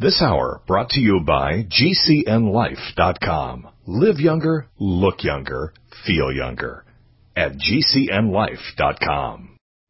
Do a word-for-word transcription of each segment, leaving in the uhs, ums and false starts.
This hour brought to you by G C N life dot com. Live younger, look younger, feel younger at G C N life dot com.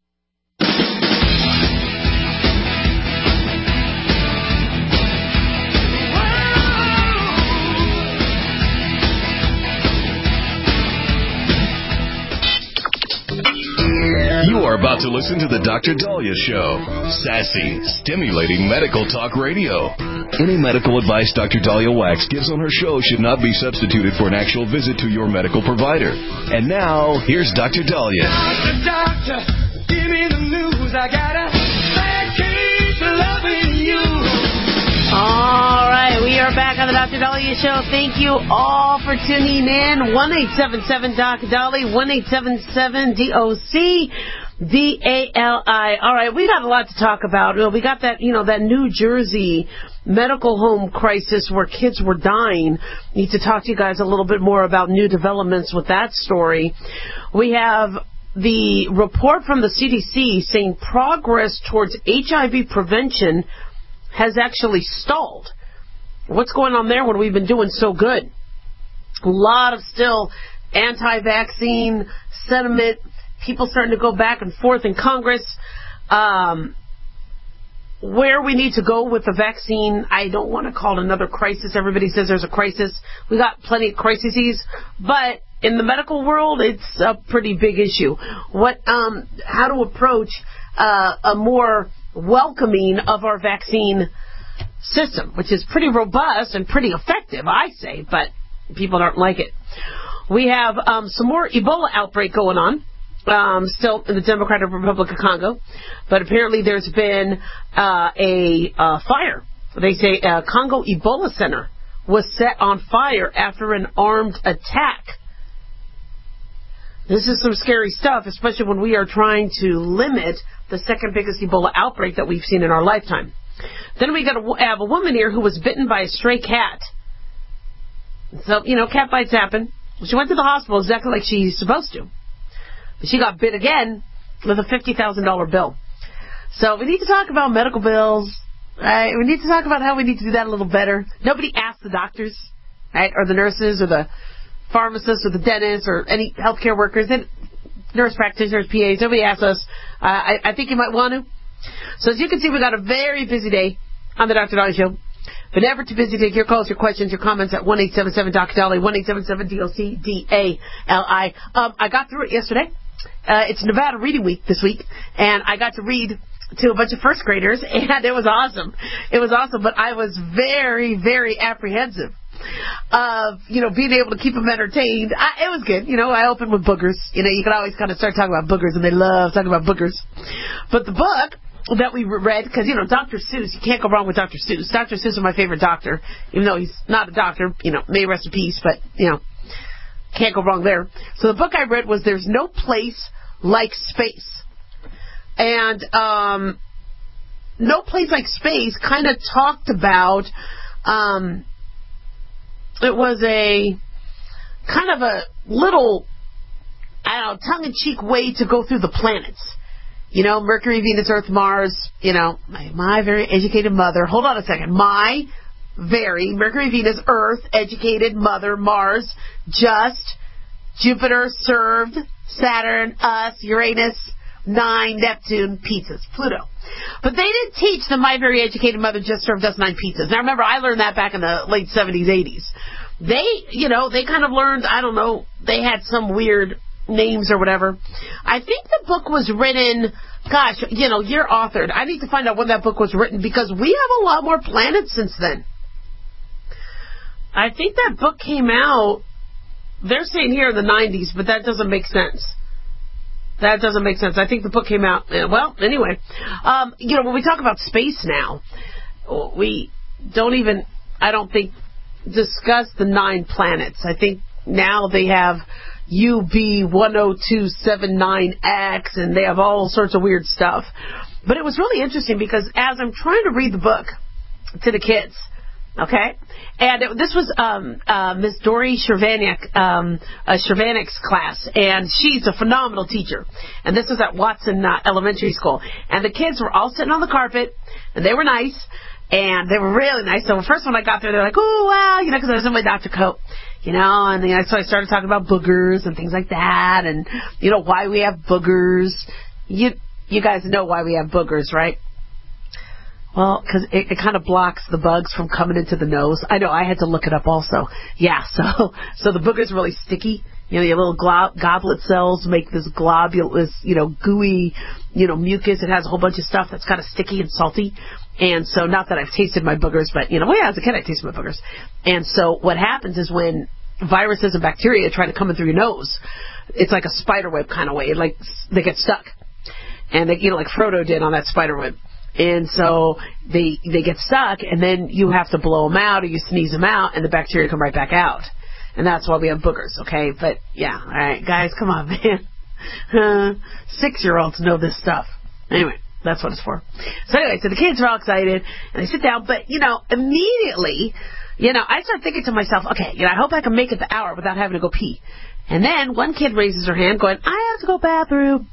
You are about to listen to the Doctor Dahlia Show. Sassy, stimulating medical talk radio. Any medical advice Doctor Dahlia Wax gives on her show should not be substituted for an actual visit to your medical provider. And now, here's Doctor Dahlia. Doctor, doctor, give me the news. I got a bad case of loving you. All right, we are back on the Doctor Dahlia Show. Thank you all for tuning in. one eight seven seven Doc Dahlia, one eight seven seven D O C D A L I. All right, we got a lot to talk about. We got that, you know, that New Jersey medical home crisis where kids were dying. Need to talk to you guys a little bit more about new developments with that story. We have the report from the C D C saying progress towards H I V prevention has actually stalled. What's going on there when we've been doing so good? A lot of still anti-vaccine sentiment, people starting to go back and forth in Congress. Um, where we need to go with the vaccine, I don't want to call it another crisis. Everybody says there's a crisis. We got plenty of crises, but in the medical world, it's a pretty big issue. What, um, how to approach uh, a more welcoming of our vaccine system, which is pretty robust and pretty effective, I say, but people don't like it. We have um, some more Ebola outbreak going on, um, still in the Democratic Republic of Congo, but apparently there's been uh, a uh, fire. They say a Congo Ebola Center was set on fire after an armed attack. This is some scary stuff, especially when we are trying to limit the second biggest Ebola outbreak that we've seen in our lifetime. Then we got to have a woman here who was bitten by a stray cat. So, you know, cat bites happen. She went to the hospital exactly like she's supposed to. But she got bit again with a fifty thousand dollars bill. So we need to talk about medical bills. Right? We need to talk about how we need to do that a little better. Nobody asked the doctors, right, or the nurses, or the pharmacists, or the dentists, or any healthcare workers, and nurse practitioners, P As. Nobody asked us. Uh, I, I think you might want to. So as you can see, we got a very busy day on the Doctor Dahlia Show. But never too busy to take your calls, your questions, your comments at one eight seven seven Doc Dahlia, one eight seven seven D O C D A L I. Um, I got through it yesterday. Uh, it's Nevada Reading Week this week, and I got to read to a bunch of first graders, and it was awesome. It was awesome, but I was very, very apprehensive of, you know, being able to keep them entertained. I, it was good. You know, I opened with boogers. You know, you can always kind of start talking about boogers, and they love talking about boogers. But the book that we read, because, you know, Doctor Seuss, you can't go wrong with Doctor Seuss. Doctor Seuss is my favorite doctor, even though he's not a doctor, you know, may he rest in peace, but, you know, can't go wrong there. So the book I read was There's No Place Like Space. And um, No Place Like Space kind of talked about, um, it was a kind of a little, I don't know, tongue-in-cheek way to go through the planets. You know, Mercury, Venus, Earth, Mars, you know, my, my very educated mother. Hold on a second. My very Mercury, Venus, Earth, educated mother, Mars, just, Jupiter, served, Saturn, us, Uranus, nine, Neptune, pizzas, Pluto. But they didn't teach the my very educated mother just served us nine pizzas. Now remember, I learned that back in the late seventies, eighties. They, you know, they kind of learned, I don't know, they had some weird names or whatever. I think the book was written, gosh, you know, you're authored. I need to find out when that book was written because we have a lot more planets since then. I think that book came out, they're saying here in the nineties, but that doesn't make sense. That doesn't make sense. I think the book came out, well, anyway. Um, you know, when we talk about space now, we don't even, I don't think, discuss the nine planets. I think now they have U B one oh two seven nine X, and they have all sorts of weird stuff. But it was really interesting because as I'm trying to read the book to the kids, okay, and it, this was um, uh, Miss Dory Shervaniak, um, uh, Shervaniak's class, and she's a phenomenal teacher. And this was at Watson uh, Elementary School. And the kids were all sitting on the carpet, and they were nice. And they were really nice. So first when I got there, they're like, oh, wow, you know, because I was in my doctor coat, you know, and then, so I started talking about boogers and things like that, and, you know, why we have boogers. You you guys know why we have boogers, right? Well, because it, it kind of blocks the bugs from coming into the nose. I know, I had to look it up also. Yeah, so so the booger's really sticky. You know, your little glob, goblet cells make this globulous, you know, gooey, you know, mucus. It has a whole bunch of stuff that's kind of sticky and salty. And so, not that I've tasted my boogers, but, you know, well, yeah, as a kid I tasted my boogers. And so what happens is when viruses and bacteria try to come in through your nose, it's like a spider web kind of way. It, like, they get stuck. And, they, you know, like Frodo did on that spider web. And so they they get stuck, and then you have to blow them out or you sneeze them out, and the bacteria come right back out. And that's why we have boogers, okay? But, yeah, all right, guys, come on, man. Uh, six-year-olds know this stuff. Anyway, that's what it's for. So anyway, so the kids are all excited, and they sit down. But, you know, immediately, you know, I start thinking to myself, okay, you know, I hope I can make it the hour without having to go pee. And then one kid raises her hand going, I have to go bathroom.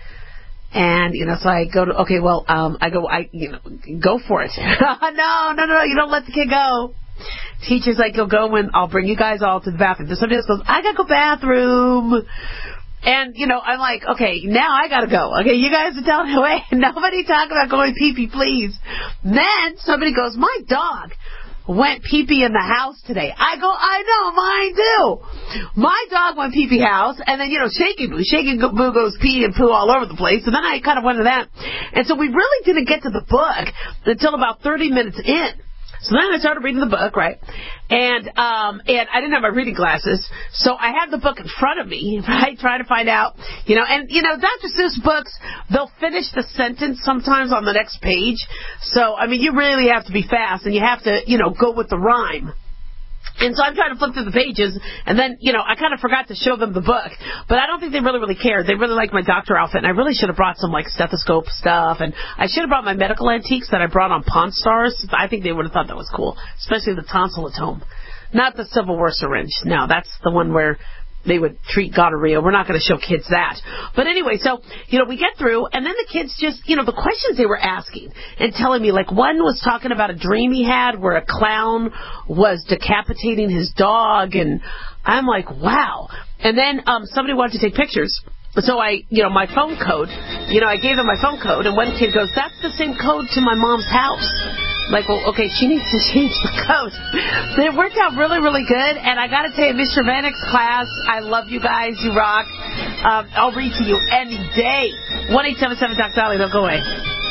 And, you know, so I go to, okay, well, um, I go, I, you know, go for it. no, no, no, no, you don't let the kid go. Teacher's like, you'll go when I'll bring you guys all to the bathroom. Then somebody else goes, I gotta go bathroom. And, you know, I'm like, okay, now I gotta go. Okay, you guys are telling me, wait, nobody talk about going pee-pee, please. Then somebody goes, my dog went pee-pee in the house today. I go, I know, mine too. My dog went pee-pee house, and then, you know, Shaky Boo. Shaky Boo goes pee and poo all over the place, and then I kind of went to that. And so we really didn't get to the book until about thirty minutes in. So then I started reading the book, right? And um, and I didn't have my reading glasses, so I had the book in front of me, right, trying to find out, you know, and, you know, Doctor Seuss books, they'll finish the sentence sometimes on the next page. So, I mean, you really have to be fast, and you have to, you know, go with the rhyme. And so I'm trying to flip through the pages, and then, you know, I kind of forgot to show them the book. But I don't think they really, really cared. They really liked my doctor outfit, and I really should have brought some, like, stethoscope stuff. And I should have brought my medical antiques that I brought on Pawn Stars. I think they would have thought that was cool, especially the tonsillatome. Not the Civil War syringe. No, that's the one where they would treat gonorrhea. We're not going to show kids that. But anyway, so, you know, we get through, and then the kids just, you know, the questions they were asking and telling me, like, one was talking about a dream he had where a clown was decapitating his dog, and I'm like, wow. And then um, somebody wanted to take pictures. So I, you know, my phone code, you know, I gave them my phone code, and one kid goes, that's the same code to my mom's house. Like, well, okay, she needs to change the code. So it worked out really, really good. And I got to tell you, Mister Vanek's class, I love you guys. You rock. Um, I'll read to you any day. one eight seven seven Doc Dolly. Don't go away.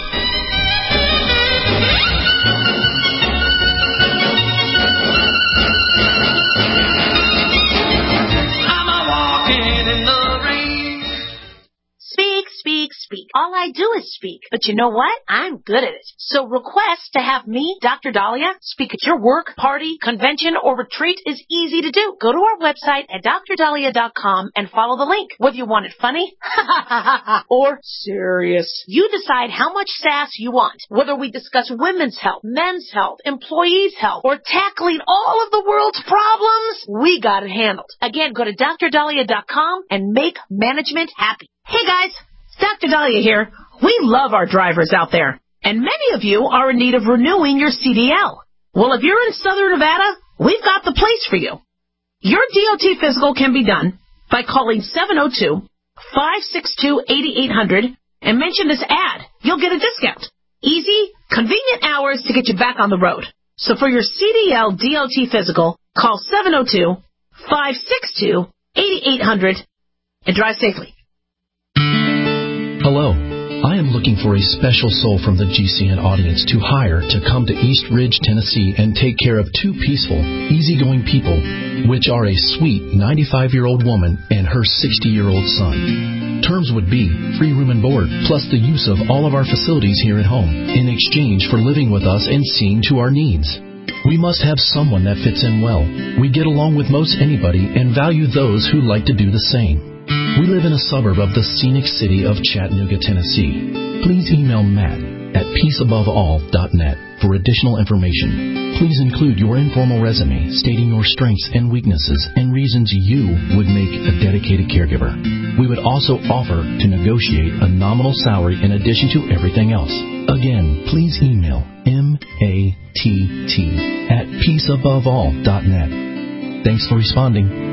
I'm a walking in the rain. Speak, speak, speak. All I do is speak. But you know what? I'm good at it. So request to have me, Doctor Dahlia, speak at your work, party, convention, or retreat is easy to do. Go to our website at dr dahlia dot com and follow the link. Whether you want it funny or serious, you decide how much sass you want. Whether we discuss women's health, men's health, employees' health, or tackling all of the world's problems, we got it handled. Again, go to dr dahlia dot com and make management happy. Hey guys, Doctor Dahlia here. We love our drivers out there, and many of you are in need of renewing your C D L. Well, if you're in Southern Nevada, we've got the place for you. Your D O T physical can be done by calling seven oh two, five six two, eight eight zero zero and mention this ad. You'll get a discount. Easy, convenient hours to get you back on the road. So for your C D L D O T physical, call seven oh two, five six two, eight eight zero zero and drive safely. Hello, I am looking for a special soul from the G C N audience to hire to come to East Ridge, Tennessee and take care of two peaceful, easygoing people, which are a sweet ninety-five-year-old woman and her sixty-year-old son. Terms would be free room and board, plus the use of all of our facilities here at home, in exchange for living with us and seeing to our needs. We must have someone that fits in well. We get along with most anybody and value those who like to do the same. We live in a suburb of the scenic city of Chattanooga, Tennessee. Please email Matt at peace above all dot net for additional information. Please include your informal resume stating your strengths and weaknesses and reasons you would make a dedicated caregiver. We would also offer to negotiate a nominal salary in addition to everything else. Again, please email M A T T at peace above all dot net. Thanks for responding.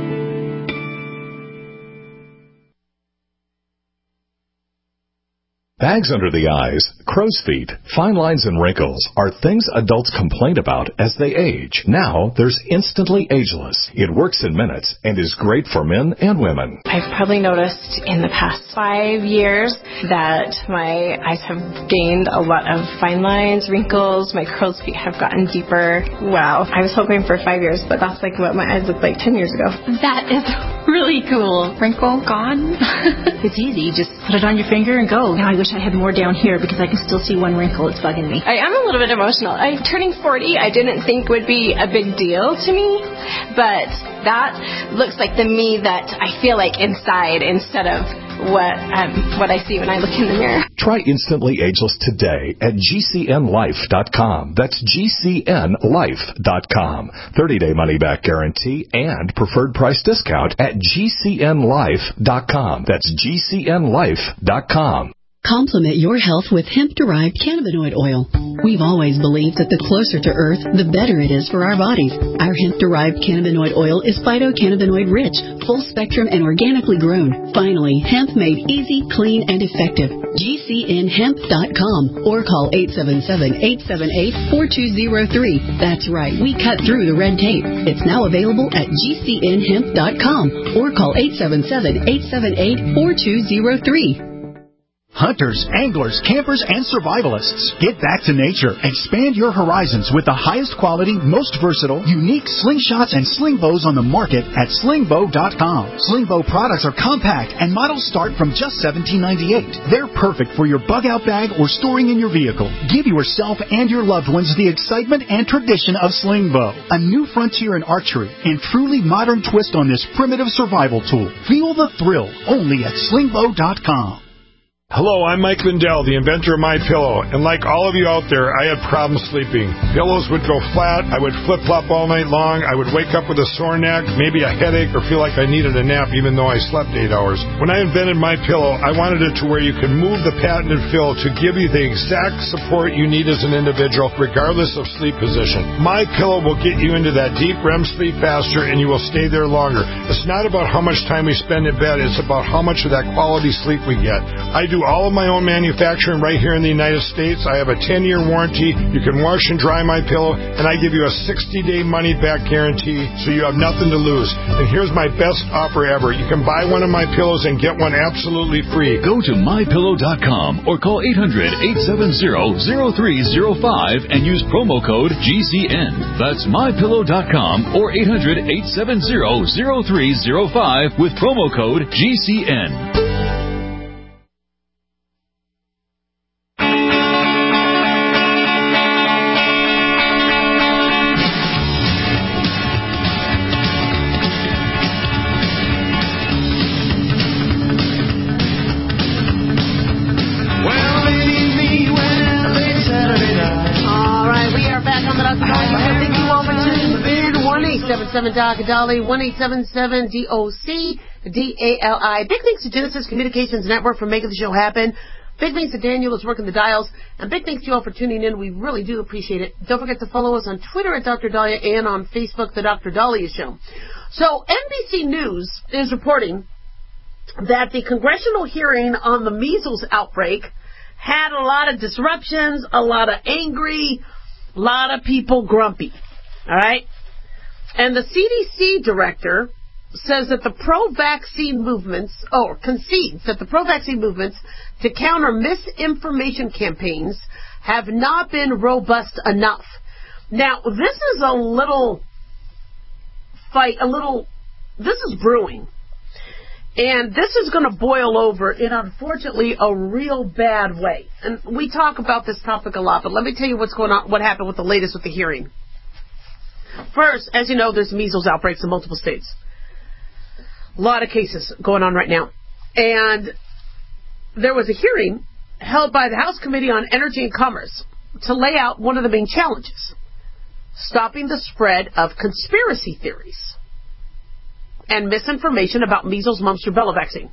Bags under the eyes, crow's feet, fine lines, and wrinkles are things adults complain about as they age. Now, there's Instantly Ageless. It works in minutes and is great for men and women. I've probably noticed in the past five years that my eyes have gained a lot of fine lines, wrinkles, my crow's feet have gotten deeper. Wow. I was hoping for five years, but that's like what my eyes looked like ten years ago. That is really cool. Wrinkle gone. It's easy. You just put it on your finger and go. Now I wish I had more down here because I can still see one wrinkle. It's bugging me. I am a little bit emotional. I turning forty, I didn't think would be a big deal to me, but that looks like the me that I feel like inside instead of what um, what I see when I look in the mirror. Try Instantly Ageless today at G C N life dot com. That's G C N life dot com. thirty-day money-back guarantee and preferred price discount at G C N life dot com. That's G C N life dot com. Complement your health with hemp-derived cannabinoid oil. We've always believed that the closer to Earth, the better it is for our bodies. Our hemp-derived cannabinoid oil is phytocannabinoid-rich, full-spectrum, and organically grown. Finally, hemp made easy, clean, and effective. G C N hemp dot com or call eight seven seven, eight seven eight, four two zero three. That's right, we cut through the red tape. It's now available at G C N hemp dot com or call eight seven seven, eight seven eight, four two zero three. Hunters, anglers, campers, and survivalists. Get back to nature. Expand your horizons with the highest quality, most versatile, unique slingshots and sling bows on the market at sling bow dot com. Sling bow products are compact and models start from just seventeen ninety-eight. They're perfect for your bug-out bag or storing in your vehicle. Give yourself and your loved ones the excitement and tradition of sling bow. A new frontier in archery and truly modern twist on this primitive survival tool. Feel the thrill only at sling bow dot com. Hello, I'm Mike Lindell, the inventor of MyPillow, and like all of you out there, I had problems sleeping. Pillows would go flat, I would flip-flop all night long, I would wake up with a sore neck, maybe a headache, or feel like I needed a nap even though I slept eight hours. When I invented MyPillow, I wanted it to where you could move the patented fill to give you the exact support you need as an individual, regardless of sleep position. MyPillow will get you into that deep R E M sleep faster, and you will stay there longer. It's not about how much time we spend in bed, it's about how much of that quality sleep we get. I do all of my own manufacturing right here in the United States. I have a ten-year warranty. You can wash and dry my pillow, and I give you a sixty-day money-back guarantee, so you have nothing to lose. And here's my best offer ever. You can buy one of my pillows and get one absolutely free. Go to my pillow dot com or call eight hundred, eight seven zero, zero three zero five and use promo code G C N. That's my pillow dot com or eight hundred, eight seven zero, zero three zero five with promo code G C N. seven Doc Dolly, one eight seven seven D O C D A L I. Big thanks to Genesis Communications Network for making the show happen. Big thanks to Daniel who's working the dials. And big thanks to you all for tuning in. We really do appreciate it. Don't forget to follow us on Twitter at Doctor Dahlia and on Facebook, The Doctor Dahlia Show. So N B C News is reporting that the congressional hearing on the measles outbreak had a lot of disruptions, a lot of angry, a lot of people grumpy. All right? And the C D C director says that the pro-vaccine movements, or concedes that the pro-vaccine movements to counter misinformation campaigns have not been robust enough. Now, this is a little fight, a little, this is brewing. And this is going to boil over in, unfortunately, a real bad way. And we talk about this topic a lot, but let me tell you what's going on, what happened with the latest with the hearing. First, as you know, there's measles outbreaks in multiple states. A lot of cases going on right now. And there was a hearing held by the House Committee on Energy and Commerce to lay out one of the main challenges: stopping the spread of conspiracy theories and misinformation about measles, mumps, rubella vaccine.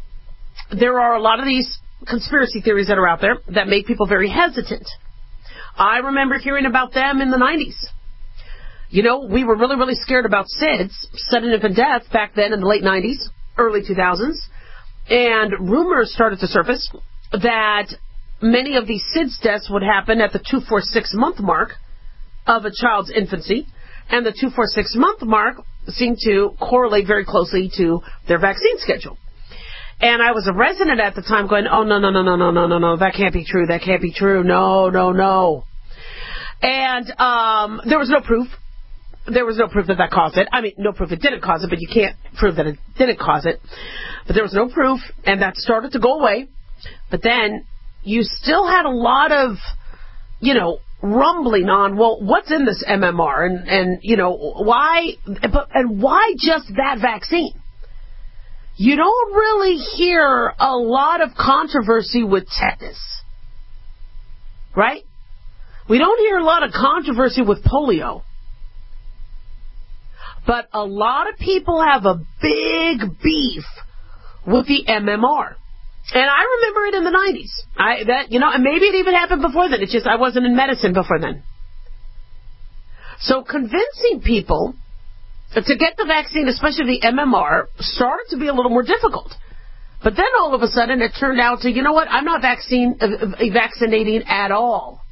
There are a lot of these conspiracy theories that are out there that make people very hesitant. I remember hearing about them in the nineties. You know, we were really, really scared about S I D S, sudden infant death, back then in the late nineties, early two thousands. And rumors started to surface that many of these S I D S deaths would happen at the two, four, six month mark of a child's infancy. And the two, four, six month mark seemed to correlate very closely to their vaccine schedule. And I was a resident at the time going, oh, no, no, no, no, no, no, no, no, that can't be true, that can't be true, no, no, no. And um, there was no proof. There was no proof that that caused it. I mean, no proof it didn't cause it, but you can't prove that it didn't cause it. But there was no proof, and that started to go away. But then you still had a lot of, you know, rumbling on, well, what's in this M M R? And, and you know, why, but, and why just that vaccine? You don't really hear a lot of controversy with tetanus, right? We don't hear a lot of controversy with polio. But a lot of people have a big beef with the M M R. And I remember it in the nineties. I, that, you know, and maybe it even happened before then. It's just I wasn't in medicine before then. So convincing people to get the vaccine, especially the M M R, started to be a little more difficult. But then all of a sudden it turned out to, you know what, I'm not vaccine, uh, vaccinating at all.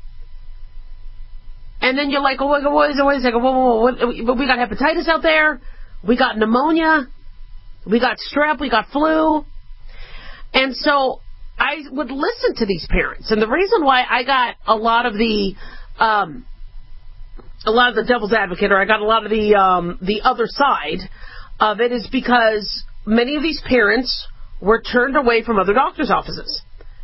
And then you're like, oh, wait, wait, wait a second, whoa, whoa, whoa, we got hepatitis out there, we got pneumonia, we got strep, we got flu. And so I would listen to these parents. And the reason why I got a lot of the, um, a lot of the devil's advocate, or I got a lot of the, um, the other side of it, is because many of these parents were turned away from other doctors' offices.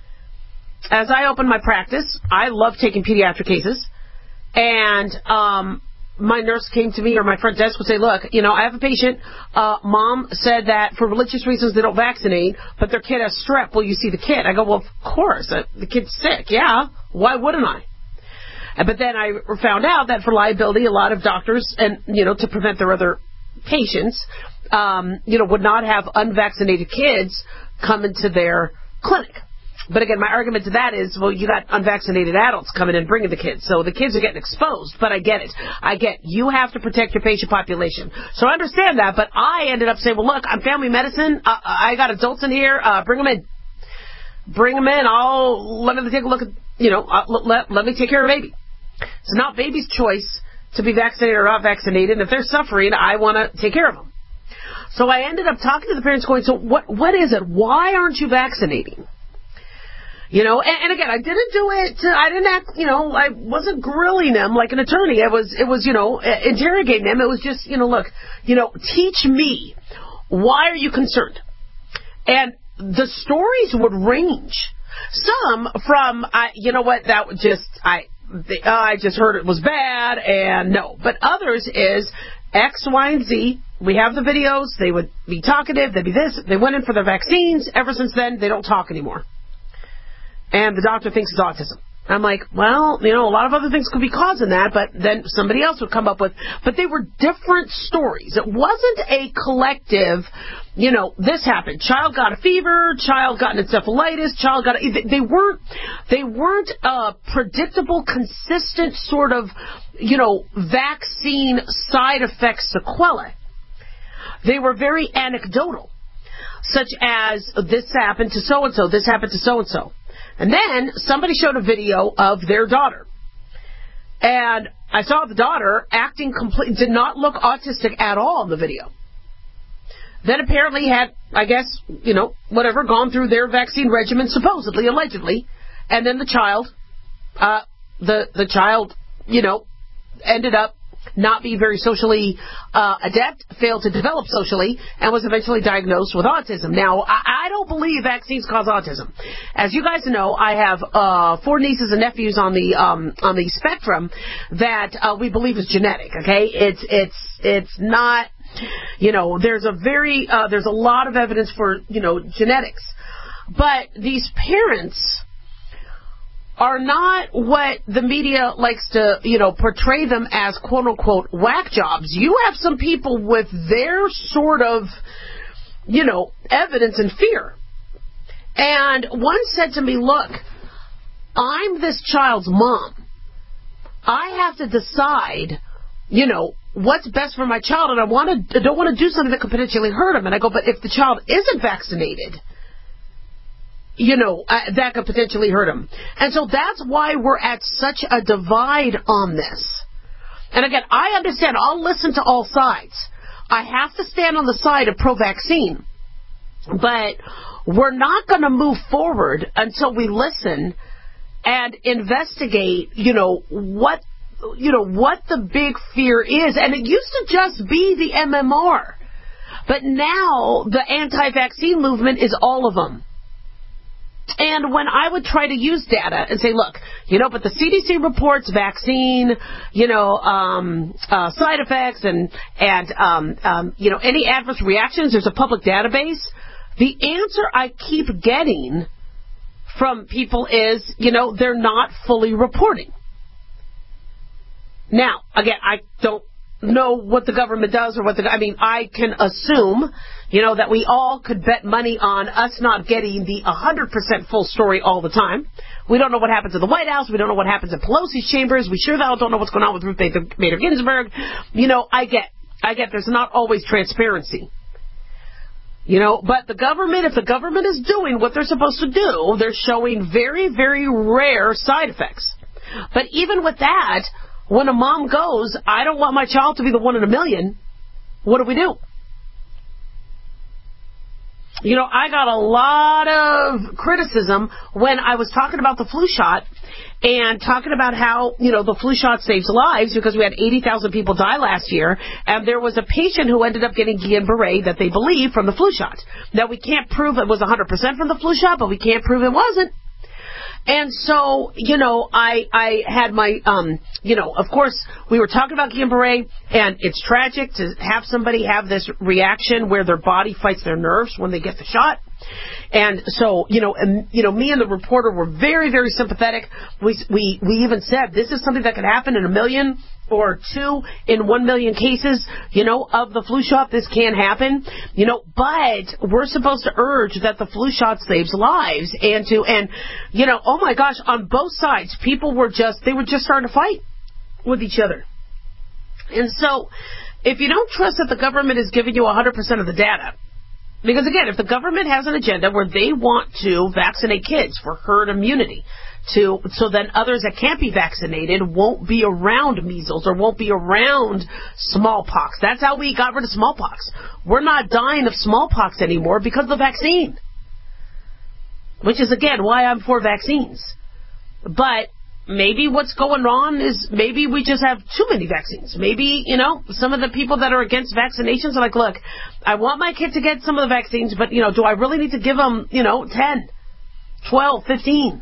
As I opened my practice, I love taking pediatric cases. And um, my nurse came to me, or my front desk would say, look, you know, I have a patient. Uh, mom said that for religious reasons they don't vaccinate, but their kid has strep. Will you see the kid? I go, well, of course. Uh, the kid's sick. Yeah. Why wouldn't I? But then I found out that for liability, a lot of doctors, and, you know, to prevent their other patients, um, you know, would not have unvaccinated kids come into their clinic. But again, my argument to that is, well, you got unvaccinated adults coming in bringing the kids. So the kids are getting exposed, but I get it. I get you have to protect your patient population. So I understand that, but I ended up saying, well, look, I'm family medicine. Uh, I got adults in here. Uh, bring them in. Bring them in. I'll let me take a look at, you know, uh, let, let me take care of baby. It's not baby's choice to be vaccinated or not vaccinated. And if they're suffering, I want to take care of them. So I ended up talking to the parents going, so what? what is it? Why aren't you vaccinating? You know, and, and again, I didn't do it to, I didn't act, you know, I wasn't grilling them like an attorney. I was, it was, you know, interrogating them. It was just, you know, look, you know, teach me, why are you concerned? And the stories would range. Some from, I, you know what, that would just, I, the, uh, I just heard it was bad, and no. But others is X, Y, and Z. We have the videos. They would be talkative. They'd be this. They went in for their vaccines. Ever since then, they don't talk anymore. And the doctor thinks it's autism. I'm like, well, you know, a lot of other things could be causing that, but then somebody else would come up with, but they were different stories. It wasn't a collective, you know, this happened. Child got a fever, child got an encephalitis, child got a, they weren't, they weren't a predictable, consistent sort of, you know, vaccine side effect sequelae. They were very anecdotal, such as this happened to so-and-so, this happened to so-and-so. And then somebody showed a video of their daughter. And I saw the daughter acting complete, did not look autistic at all in the video. Then apparently had, I guess, you know, whatever, gone through their vaccine regimen, supposedly, allegedly. And then the child, uh, the, the child, you know, ended up not being very socially uh, adept, failed to develop socially, and was eventually diagnosed with autism. Now, I, I don't believe vaccines cause autism. As you guys know, I have uh, four nieces and nephews on the um, on the spectrum that uh, we believe is genetic. Okay, it's it's it's not. You know, there's a very uh, there's a lot of evidence for you know genetics, but these parents are not what the media likes to, you know, portray them as, quote-unquote, whack jobs. You have some people with their sort of, you know, evidence and fear. And one said to me, look, I'm this child's mom. I have to decide, you know, what's best for my child, and I want to, I don't want to do something that could potentially hurt him. And I go, but if the child isn't vaccinated, you know, uh, that could potentially hurt him. And so that's why we're at such a divide on this. And again, I understand. I'll listen to all sides. I have to stand on the side of pro-vaccine. But we're not going to move forward until we listen and investigate, you know, what, you know, what the big fear is. And it used to just be the M M R. But now the anti-vaccine movement is all of them. And when I would try to use data and say, look, you know, but the C D C reports vaccine, you know, um, uh, side effects and, and um, um, you know, any adverse reactions, there's a public database. The answer I keep getting from people is, you know, they're not fully reporting. Now, again, I don't know what the government does or what the, I mean, I can assume, you know, that we all could bet money on us not getting the one hundred percent full story all the time. We don't know what happens at the White House. We don't know what happens in Pelosi's chambers. We sure don't know what's going on with Ruth Bader, Bader Ginsburg. You know, I get, I get there's not always transparency. You know, but the government, if the government is doing what they're supposed to do, they're showing very, very rare side effects. But even with that, when a mom goes, I don't want my child to be the one in a million, what do we do? You know, I got a lot of criticism when I was talking about the flu shot and talking about how, you know, the flu shot saves lives because we had eighty thousand people die last year, and there was a patient who ended up getting Guillain-Barré that they believe from the flu shot. Now, we can't prove it was one hundred percent from the flu shot, but we can't prove it wasn't. And so, you know, I I had my, um, you know, of course, we were talking about Guillain-Barré, and it's tragic to have somebody have this reaction where their body fights their nerves when they get the shot. And so, you know, and, you know, me and the reporter were very, very sympathetic. We we we even said this is something that could happen in a million or two in one million cases, you know, of the flu shot. This can happen, you know, but we're supposed to urge that the flu shot saves lives and to, and, you know, oh my gosh, on both sides, people were just, they were just starting to fight with each other. And so if you don't trust that the government is giving you one hundred percent of the data, because again, if the government has an agenda where they want to vaccinate kids for herd immunity, to so then others that can't be vaccinated won't be around measles or won't be around smallpox. That's how we got rid of smallpox. We're not dying of smallpox anymore because of the vaccine. Which is, again, why I'm for vaccines. But maybe what's going on is maybe we just have too many vaccines. Maybe, you know, some of the people that are against vaccinations are like, look, I want my kid to get some of the vaccines, but, you know, do I really need to give them, you know, ten, twelve, fifteen?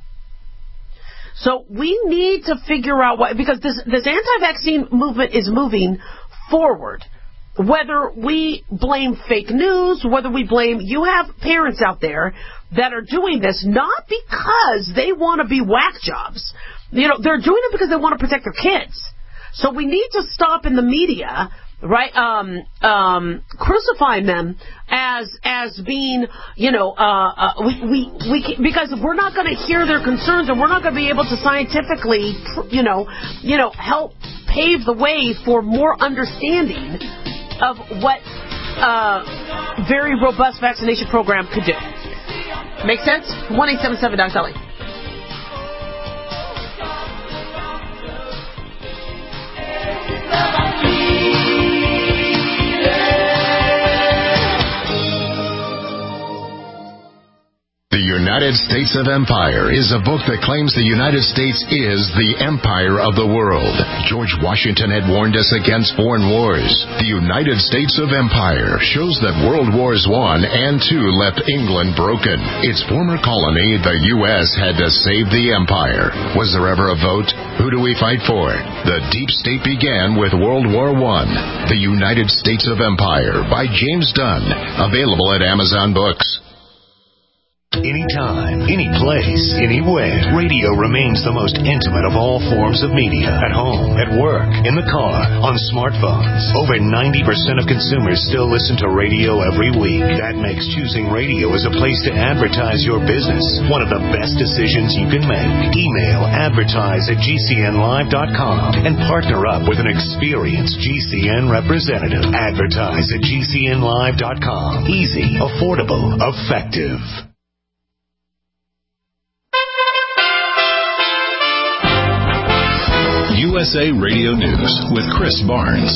So we need to figure out what, because this, this anti-vaccine movement is moving forward. Whether we blame fake news, whether we blame, you have parents out there that are doing this not because they want to be whack jobs. You know, they're doing it because they want to protect their kids. So we need to stop in the media, right, um, um, crucifying them as as being, you know, uh, uh, we, we, we, because we're not going to hear their concerns and we're not going to be able to scientifically, you know, you know, help pave the way for more understanding of what uh, very robust vaccination program could do. Make sense? one eight seven seven Doctor Dolly. The United States of Empire is a book that claims the United States is the empire of the world. George Washington had warned us against foreign wars. The United States of Empire shows that World Wars One and Two left England broken. Its former colony, the U S, had to save the empire. Was there ever a vote? Who do we fight for? The deep state began with World War One. The United States of Empire by James Dunn. Available at Amazon Books. Anytime, any place, anywhere. Radio remains the most intimate of all forms of media. At home, at work, in the car, on smartphones. Over ninety percent of consumers still listen to radio every week. That makes choosing radio as a place to advertise your business one of the best decisions you can make. Email advertise at G C N live dot com and partner up with an experienced G C N representative. Advertise at G C N live dot com. Easy, affordable, effective. U S A Radio News with Chris Barnes.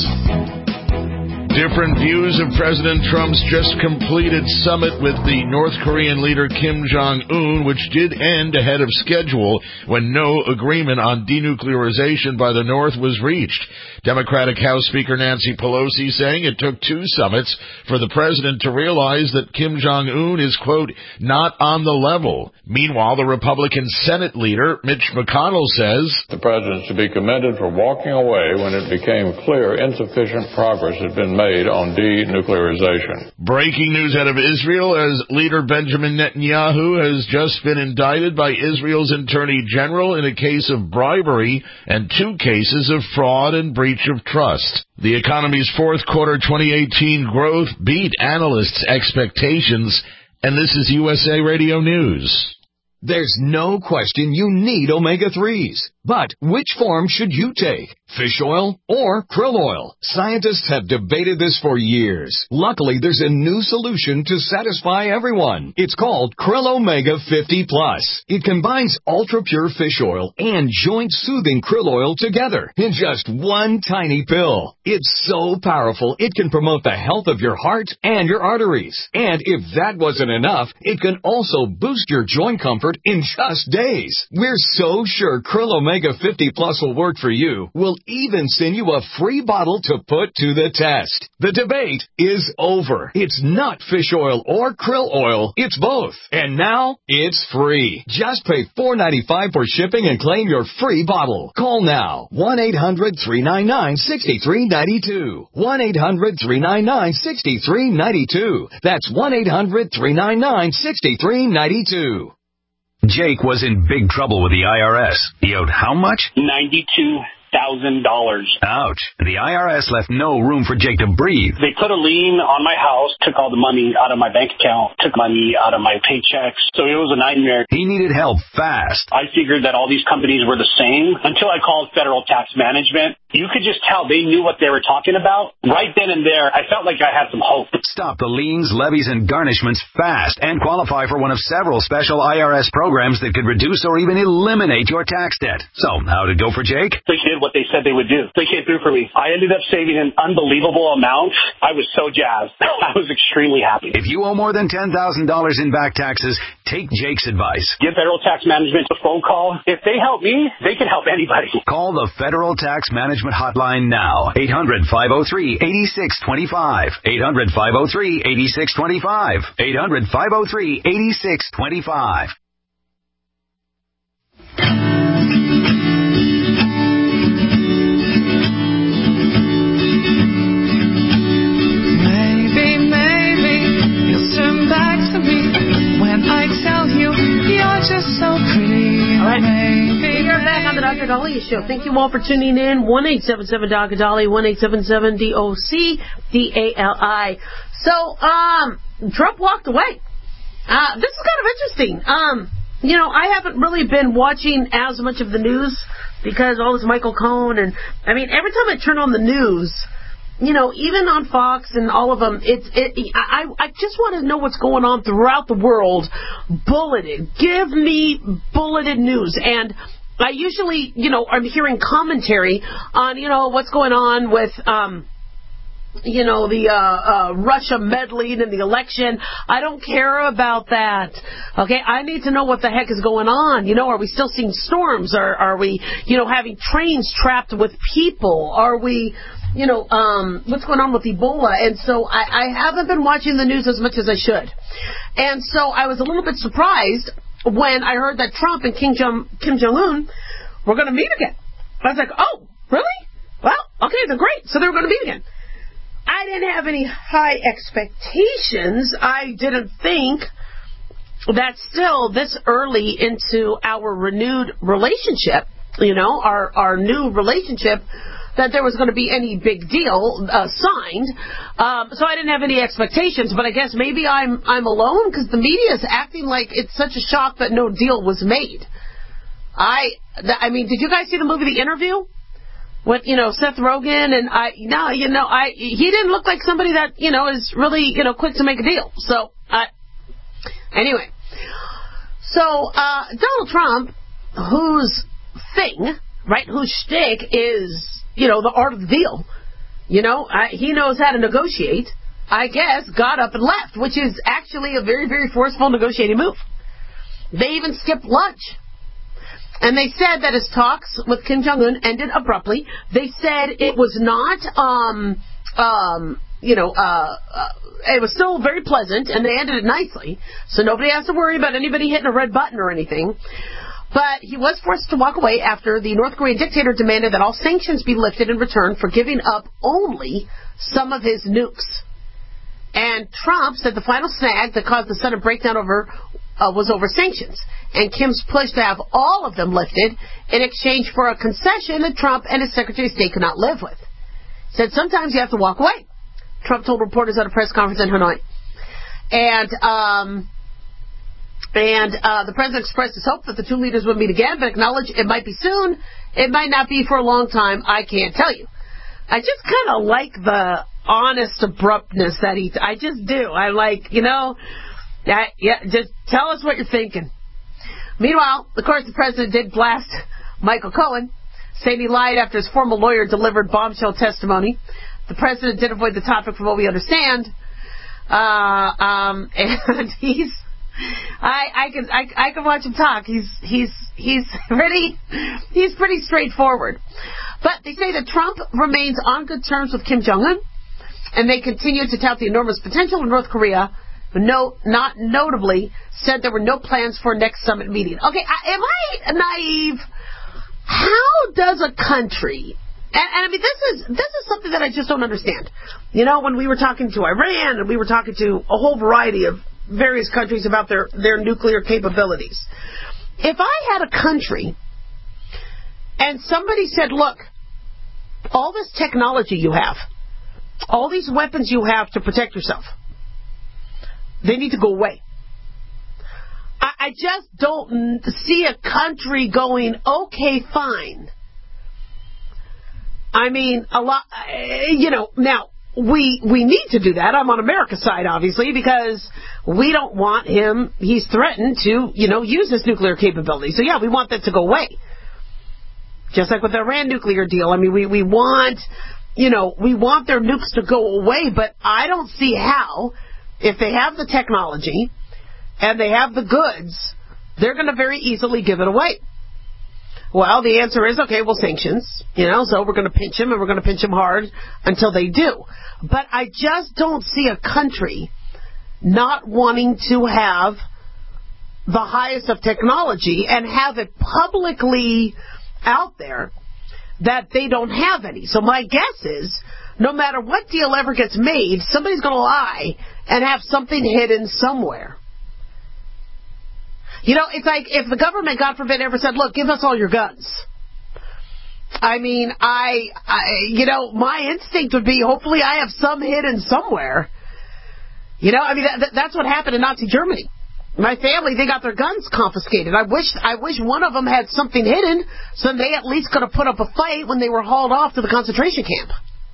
Different views of President Trump's just completed summit with the North Korean leader Kim Jong-un, which did end ahead of schedule when no agreement on denuclearization by the North was reached. Democratic House Speaker Nancy Pelosi saying it took two summits for the president to realize that Kim Jong-un is, quote, not on the level. Meanwhile, the Republican Senate leader, Mitch McConnell, says the president should be commended for walking away when it became clear insufficient progress had been made on denuclearization. Breaking news out of Israel as leader Benjamin Netanyahu has just been indicted by Israel's Attorney General in a case of bribery and two cases of fraud and breach of trust. The economy's fourth quarter twenty eighteen growth beat analysts' expectations, and this is U S A Radio News. There's no question you need omega threes. But which form should you take? Fish oil or krill oil? Scientists have debated this for years. Luckily, there's a new solution to satisfy everyone. It's called Krill Omega fifty plus. It combines ultra-pure fish oil and joint-soothing krill oil together in just one tiny pill. It's so powerful, it can promote the health of your heart and your arteries. And if that wasn't enough, it can also boost your joint comfort in just days. We're so sure Krill Omega fifty plus will work for you. We'll even send you a free bottle to put to the test. The debate is over. It's not fish oil or krill oil. It's both. And now it's free. Just pay four dollars and ninety-five cents for shipping and claim your free bottle. Call now. one eight hundred three nine nine six three nine two. one eight hundred three nine nine six three nine two. That's one eight hundred three nine nine six three nine two. Jake was in big trouble with the I R S. He owed how much? ninety-two thousand dollars. Ouch. The I R S left no room for Jake to breathe. They put a lien on my house, took all the money out of my bank account, took money out of my paychecks. So it was a nightmare. He needed help fast. I figured that all these companies were the same until I called Federal Tax Management. You could just tell they knew what they were talking about. Right then and there, I felt like I had some hope. Stop the liens, levies, and garnishments fast and qualify for one of several special I R S programs that could reduce or even eliminate your tax debt. So, how'd it go for Jake? They did what they said they would do. They came through for me. I ended up saving an unbelievable amount. I was so jazzed. I was extremely happy. If you owe more than ten thousand dollars in back taxes, take Jake's advice. Give Federal Tax Management a phone call. If they help me, they can help anybody. Call the Federal Tax Management Hotline now. eight hundred five oh three eight six two five. eight hundred five oh three eight six two five. eight hundred five oh three eight six two five. Just so pretty. All right. We are back on the Doctor Dahlia Show. Thank you all for tuning in. one eight seven seven Doctor Dahlia, one eight seven seven D O C D A L I. So, um, Trump walked away. Uh, this is kind of interesting. Um, you know, I haven't really been watching as much of the news because all this Michael Cohen and, I mean, every time I turn on the news, you know, even on Fox and all of them, it's it, I I just want to know what's going on throughout the world. Bulleted. Give me bulleted news. And I usually, you know, I'm hearing commentary on, you know, what's going on with, um, you know, the uh, uh, Russia meddling in the election. I don't care about that. Okay, I need to know what the heck is going on. You know, are we still seeing storms? Are, are we, you know, having trains trapped with people? Are we... You know, um, what's going on with Ebola? And so I, I haven't been watching the news as much as I should. And so I was a little bit surprised when I heard that Trump and Kim Jong, Kim Jong-un were going to meet again. I was like, oh, really? Well, okay, they're great. So they were going to meet again. I didn't have any high expectations. I didn't think that still this early into our renewed relationship, you know, our, our new relationship, that there was going to be any big deal uh, signed. Um, so I didn't have any expectations, but I guess maybe I'm I'm alone because the media is acting like it's such a shock that no deal was made. I th- I mean, did you guys see the movie The Interview with, you know, Seth Rogen? And I, no, you know, I he didn't look like somebody that, you know, is really, you know, quick to make a deal. So, uh, anyway. So, uh, Donald Trump, whose thing, right, whose shtick is, you know, the art of the deal. You know, I, he knows how to negotiate, I guess, got up and left, which is actually a very, very forceful negotiating move. They even skipped lunch. And they said that his talks with Kim Jong-un ended abruptly. They said it was not, um, um, you know, uh, uh, it was still very pleasant, and they ended it nicely. So nobody has to worry about anybody hitting a red button or anything. But he was forced to walk away after the North Korean dictator demanded that all sanctions be lifted in return for giving up only some of his nukes. And Trump said the final snag that caused the sudden breakdown over uh, was over sanctions, and Kim's push to have all of them lifted in exchange for a concession that Trump and his Secretary of State could not live with. He said sometimes you have to walk away, Trump told reporters at a press conference in Hanoi. And, um... And uh, the president expressed his hope that the two leaders would meet again, but acknowledged it might be soon, it might not be for a long time, I can't tell you. I just kind of like the honest abruptness that he, I just do. I like, you know, that, yeah, just tell us what you're thinking. Meanwhile, of course, the president did blast Michael Cohen, saying he lied after his former lawyer delivered bombshell testimony. The president did avoid the topic from what we understand, uh, um, and he's, I, I can I, I can watch him talk. He's he's he's pretty he's pretty straightforward. But they say that Trump remains on good terms with Kim Jong-un, and they continue to tout the enormous potential in North Korea. But no, not notably said there were no plans for a next summit meeting. Okay, I, am I naive? How does a country? And, and I mean, this is this is something that I just don't understand. You know, when we were talking to Iran and we were talking to a whole variety of various countries about their, their nuclear capabilities. If I had a country and somebody said, look, all this technology you have, all these weapons you have to protect yourself, they need to go away. I, I just don't see a country going, okay, fine. I mean, a lot, you know, now, We we need to do that. I'm on America's side, obviously, because we don't want him, he's threatened to, you know, use this nuclear capability. So, yeah, we want that to go away. Just like with the Iran nuclear deal. I mean, we, we want, you know, we want their nukes to go away, but I don't see how, if they have the technology and they have the goods, they're going to very easily give it away. Well, the answer is, okay, well, sanctions, you know, so we're going to pinch them, and we're going to pinch them hard until they do. But I just don't see a country not wanting to have the highest of technology and have it publicly out there that they don't have any. So my guess is, no matter what deal ever gets made, somebody's going to lie and have something hidden somewhere. You know, it's like if the government, God forbid, ever said, look, give us all your guns. I mean, I, I, you know, my instinct would be, hopefully I have some hidden somewhere. You know, I mean, that, that's what happened in Nazi Germany. My family, they got their guns confiscated. I wish, I wish one of them had something hidden, so they at least could have put up a fight when they were hauled off to the concentration camp.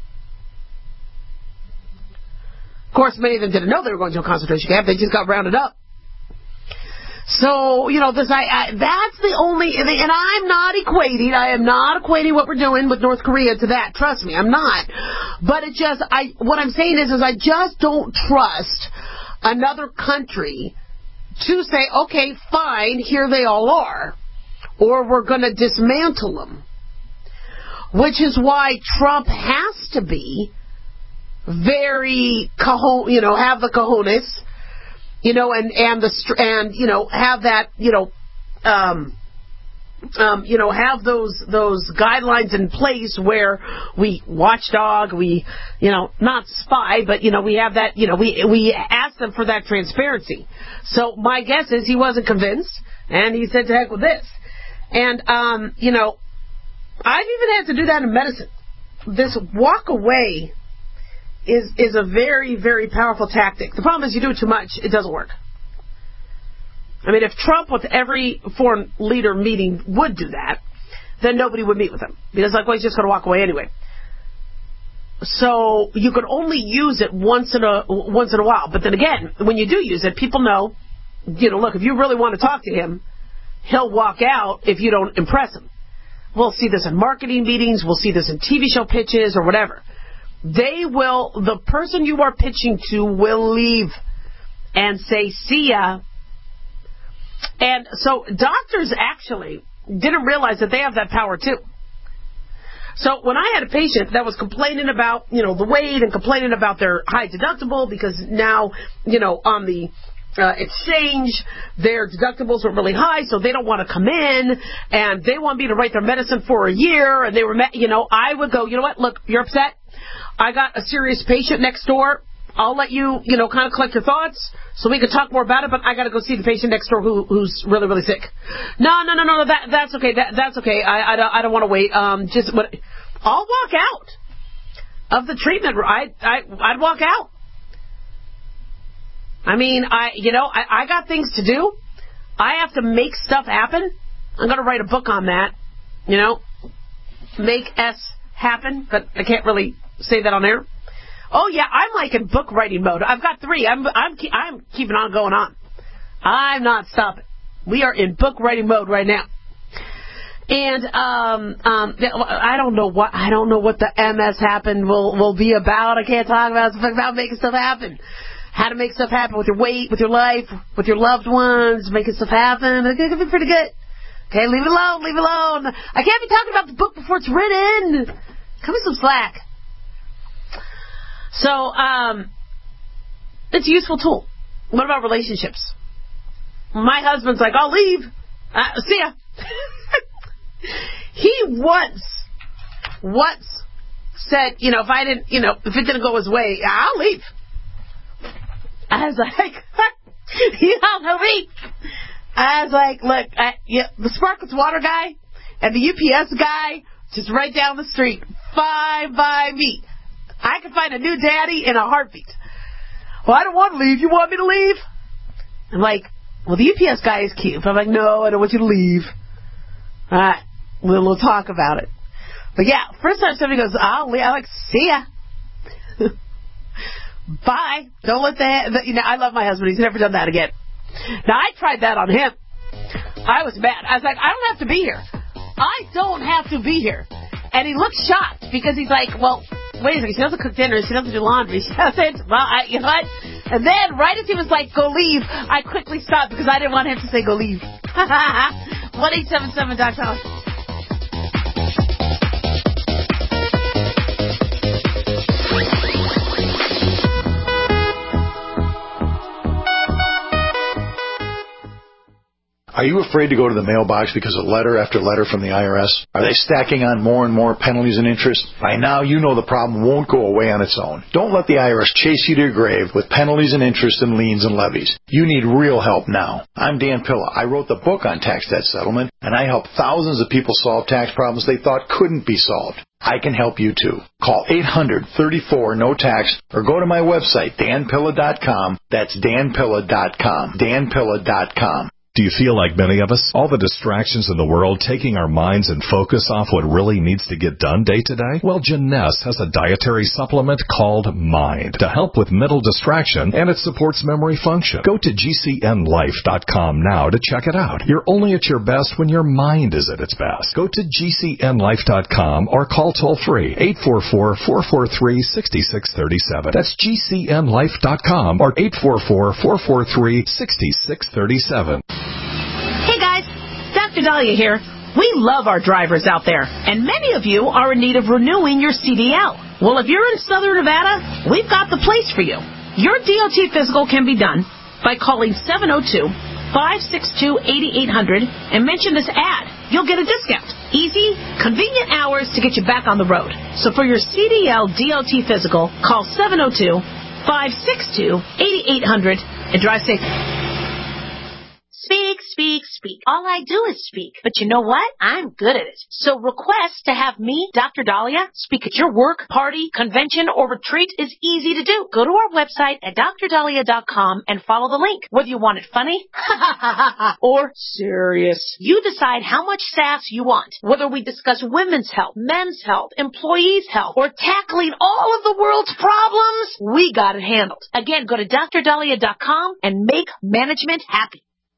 Of course, many of them didn't know they were going to a concentration camp. They just got rounded up. So, you know, this I, I that's the only, and I'm not equating, I am not equating what we're doing with North Korea to that. Trust me, I'm not. But it just, I, what I'm saying is, is I just don't trust another country to say, okay, fine, here they all are, or we're going to dismantle them. Which is why Trump has to be very, you know, have the cojones, you know, and, and the, and, you know, have that, you know, um, Um, you know, have those those guidelines in place where we watchdog, we, you know, not spy, but, you know, we have that, you know, we we ask them for that transparency. So my guess is he wasn't convinced, and he said, to heck with this. And, um, you know, I've even had to do that in medicine. This walk away is is a very, very powerful tactic. The problem is you do it too much, it doesn't work. I mean, if Trump with every foreign leader meeting would do that, then nobody would meet with him. Because, like, well, he's just going to walk away anyway. So you could only use it once in a once in a while. But then again, when you do use it, people know, you know, look, if you really want to talk to him, he'll walk out if you don't impress him. We'll see this in marketing meetings. We'll see this in T V show pitches or whatever. They will, the person you are pitching to will leave and say, see ya. And so doctors actually didn't realize that they have that power too. So when I had a patient that was complaining about, you know, the weight and complaining about their high deductible because now, you know, on the uh, exchange, their deductibles were really high, so they don't want to come in, and they want me to write their medicine for a year, and they were, you know, I would go, you know what, look, you're upset. I got a serious patient next door. I'll let you, you know, kind of collect your thoughts so we can talk more about it, but I got to go see the patient next door who, who's really, really sick. No, no, no, no, that, that's okay. That, that's okay. I, I don't, I don't want to wait. Um, just, what, I'll walk out of the treatment. I, I, I'd walk out. I mean, I, you know, I, I got things to do. I have to make stuff happen. I'm going to write a book on that, you know, make S happen, but I can't really say that on air. Oh yeah, I'm like in book writing mode. I've got three. I'm I'm I'm keeping on going on. I'm not stopping. We are in book writing mode right now. And um um I don't know what I don't know what the M S happen will will be about. I can't talk about it. It's about making stuff happen. How to make stuff happen with your weight, with your life, with your loved ones, making stuff happen. It could be pretty good. Okay, leave it alone, leave it alone. I can't be talking about the book before it's written. Cut me some slack. So, um, it's a useful tool. What about relationships? My husband's like, I'll leave. Uh, see ya. He once, once said, you know, if I didn't, you know, if it didn't go his way, I'll leave. I was like, you don't know me. I was like, look, I, yeah, the Sparkletts water guy and the U P S guy just right down the street. Fine by me. I can find a new daddy in a heartbeat. Well, I don't want to leave. You want me to leave? I'm like, well, the U P S guy is cute. I'm like, no, I don't want you to leave. All right, we'll, we'll talk about it. But yeah, first time somebody goes, I'll leave. I'm like, see ya. Bye. Don't let the, the, you know, I love my husband. He's never done that again. Now, I tried that on him. I was mad. I was like, I don't have to be here. I don't have to be here. And he looked shocked because he's like, well, wait a second, she doesn't cook dinner, she doesn't do laundry, she doesn't, well, I, you know what? And then, right as he was like, go leave, I quickly stopped because I didn't want him to say go leave. one eight seven seven dot com. Are you afraid to go to the mailbox because of letter after letter from the I R S? Are they stacking on more and more penalties and interest? By now, you know the problem won't go away on its own. Don't let the I R S chase you to your grave with penalties and interest and liens and levies. You need real help now. I'm Dan Pilla. I wrote the book on tax debt settlement, and I help thousands of people solve tax problems they thought couldn't be solved. I can help you too. Call eight hundred, thirty-four, no tax or go to my website, dan pilla dot com. That's dan pilla dot com. dan pilla dot com. Do you feel like many of us? All the distractions in the world taking our minds and focus off what really needs to get done day to day? Well, Jeunesse has a dietary supplement called Mind to help with mental distraction, and it supports memory function. Go to g c n life dot com now to check it out. You're only at your best when your mind is at its best. Go to g c n life dot com or call toll-free eight four four, four four three, six six three seven. That's g c n life dot com or eight four four, four four three, six six three seven. Hey guys, Doctor Dahlia here. We love our drivers out there, and many of you are in need of renewing your C D L. Well, if you're in Southern Nevada, we've got the place for you. Your D O T physical can be done by calling seven oh two, five six two, eight eight hundred and mention this ad. you'll get a discount. Easy, convenient hours to get you back on the road. So for your C D L D O T physical, call seven oh two, five six two, eight eight hundred and drive safe. Speak, speak, speak. All I do is speak. But you know what? I'm good at it. So request to have me, Doctor Dahlia, speak at your work, party, convention, or retreat is easy to do. Go to our website at dr dahlia dot com and follow the link. Whether you want it funny or serious, you decide how much sass you want. Whether we discuss women's health, men's health, employees' health, or tackling all of the world's problems, we got it handled. Again, go to dr dahlia dot com and make management happy.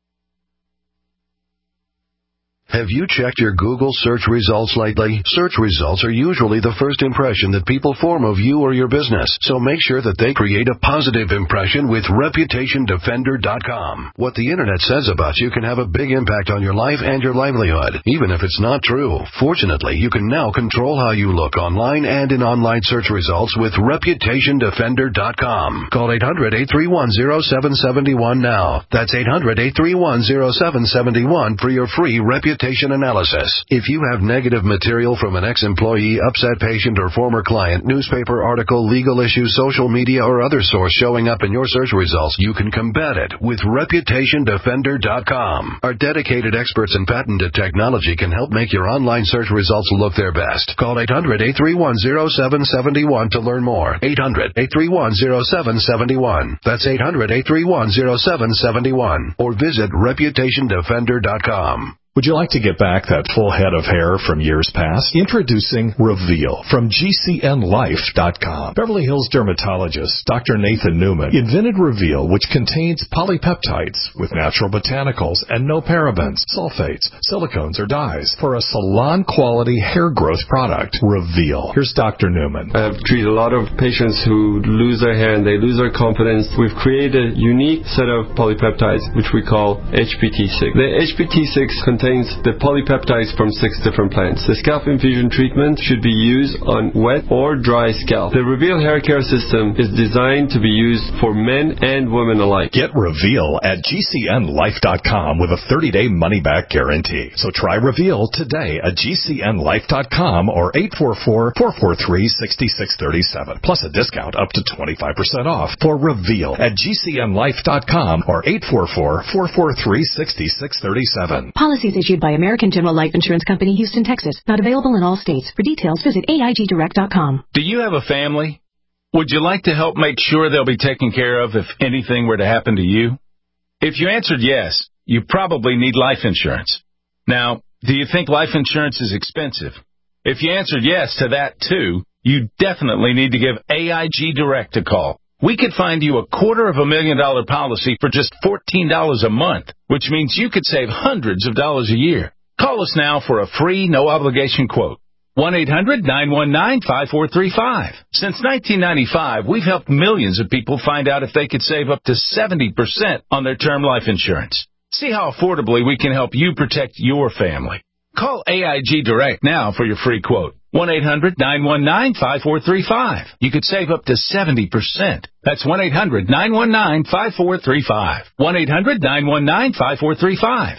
Have you checked your Google search results lately? Search results are usually the first impression that people form of you or your business, so make sure that they create a positive impression with reputation defender dot com. What the internet says about you can have a big impact on your life and your livelihood, even if it's not true. Fortunately, you can now control how you look online and in online search results with reputation defender dot com. Call eight hundred, eight three one, zero seven seven one now. That's eight hundred, eight three one, zero seven seven one for your free reputation analysis. If you have negative material from an ex-employee, upset patient, or former client, newspaper article, legal issue, social media, or other source showing up in your search results, you can combat it with reputation defender dot com. Our dedicated experts in patented technology can help make your online search results look their best. Call eight hundred, eight three one, zero seven seven one to learn more. eight hundred, eight three one, zero seven seven one. That's eight hundred, eight three one, zero seven seven one. Or visit reputation defender dot com. Would you like to get back that full head of hair from years past? Introducing Reveal from G C N life dot com. Beverly Hills dermatologist Doctor Nathan Newman invented Reveal, which contains polypeptides with natural botanicals and no parabens, sulfates, silicones, or dyes for a salon-quality hair growth product. Reveal. Here's Doctor Newman. I've treated a lot of patients who lose their hair and they lose their confidence. We've created a unique set of polypeptides, which we call H P T six. The H P T six contains the polypeptides from six different plants. The scalp infusion treatment should be used on wet or dry scalp. The Reveal hair care system is designed to be used for men and women alike. Get Reveal at G C N life dot com with a thirty-day money-back guarantee. So try Reveal today at G C N life dot com or eight four four, four four three, six six three seven. Plus a discount up to twenty-five percent off for Reveal at G C N life dot com or eight four four, four four three, six six three seven. Policies issued by American General Life Insurance Company, Houston, Texas. Not available in all states. For details, visit A I G direct dot com. Do you have a family? Would you like to help make sure they'll be taken care of if anything were to happen to you? If you answered yes, you probably need life insurance. Now, do you think life insurance is expensive? If you answered yes to that too, you definitely need to give A I G Direct a call. We could find you a quarter of a million dollar policy for just fourteen dollars a month, which means you could save hundreds of dollars a year. Call us now for a free, no-obligation quote. one eight hundred, nine one nine, five four three five. Since nineteen ninety-five, we've helped millions of people find out if they could save up to seventy percent on their term life insurance. See how affordably we can help you protect your family. Call A I G Direct now for your free quote. one eight hundred, nine one nine, five four three five. You could save up to seventy percent. That's one eight hundred, nine one nine, five four three five. one eight hundred, nine one nine, five four three five.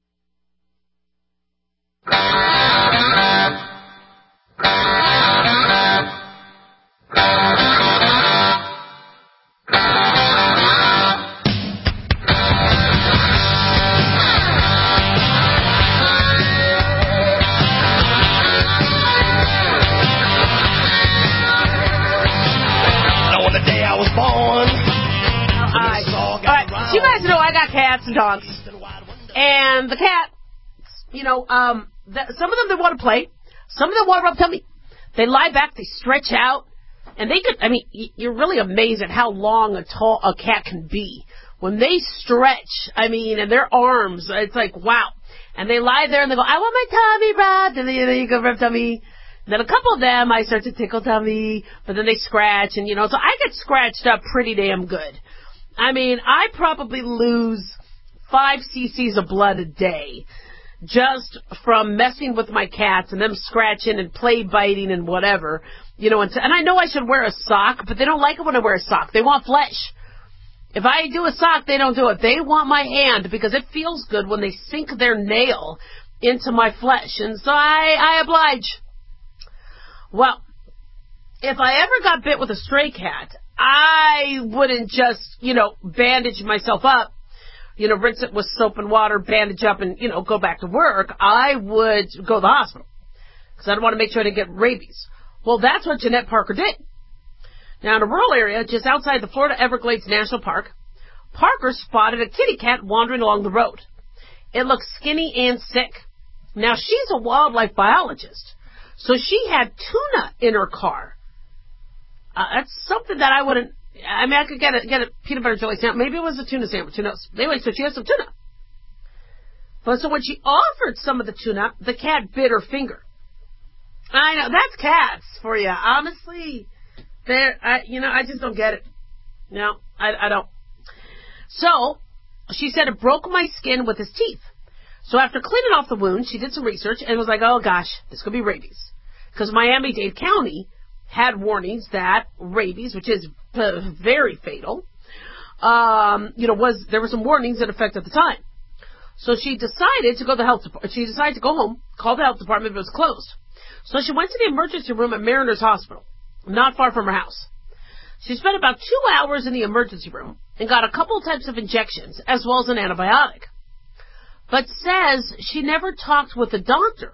You guys know I got cats and dogs. And the cat, you know, um, the, some of them, they want to play. Some of them want to rub tummy. They lie back, they stretch out. And they could, I mean, you're really amazed at how long a tall a cat can be. When they stretch, I mean, and their arms, it's like, wow. And they lie there and they go, I want my tummy rubbed. And then you, know, you go rub tummy. And then a couple of them, I start to tickle tummy. But then they scratch. And, you know, so I get scratched up pretty damn good. I mean, I probably lose five cc's of blood a day just from messing with my cats and them scratching and play biting and whatever. You know, and, and I know I should wear a sock, but they don't like it when I wear a sock. They want flesh. If I do a sock, they don't do it. They want my hand because it feels good when they sink their nail into my flesh, and so I, I oblige. Well, if I ever got bit with a stray cat, I wouldn't just, you know, bandage myself up, you know, rinse it with soap and water, bandage up, and, you know, go back to work. I would go to the hospital because I'd want to make sure I didn't get rabies. Well, that's what Jeanette Parker did. Now, in a rural area just outside the Florida Everglades National Park, Parker spotted a kitty cat wandering along the road. It looked skinny and sick. Now, she's a wildlife biologist, so she had tuna in her car. Uh, that's something that I wouldn't, I mean, I could get a, get a peanut butter jelly sandwich. Maybe it was a tuna sandwich, who knows? Anyway, so she had some tuna. But so when she offered some of the tuna, the cat bit her finger. I know, that's cats for you. Honestly, they're, I, you know, I just don't get it. No, I, I don't. So, she said it broke my skin with his teeth. So after cleaning off the wound, she did some research and was like, oh gosh, this could be rabies. Because Miami-Dade County had warnings that rabies, which is uh, very fatal, um, you know, was, there were some warnings in effect at the time. So she decided to go to the health department. She decided to go home, call the health department, but it was closed. So she went to the emergency room at Mariners Hospital, not far from her house. She spent about two hours in the emergency room and got a couple types of injections as well as an antibiotic. But says she never talked with a doctor.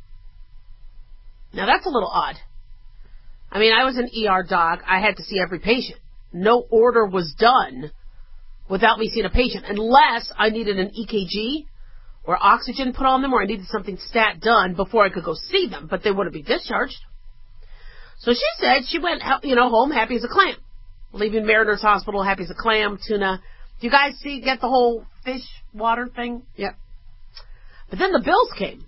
Now that's a little odd. I mean, I was an E R doc. I had to see every patient. No order was done without me seeing a patient unless I needed an E K G or oxygen put on them or I needed something stat done before I could go see them, but they wouldn't be discharged. So she said she went, you know, home happy as a clam, leaving Mariners Hospital happy as a clam, tuna. Do you guys see, get the whole fish water thing? Yep. But then the bills came.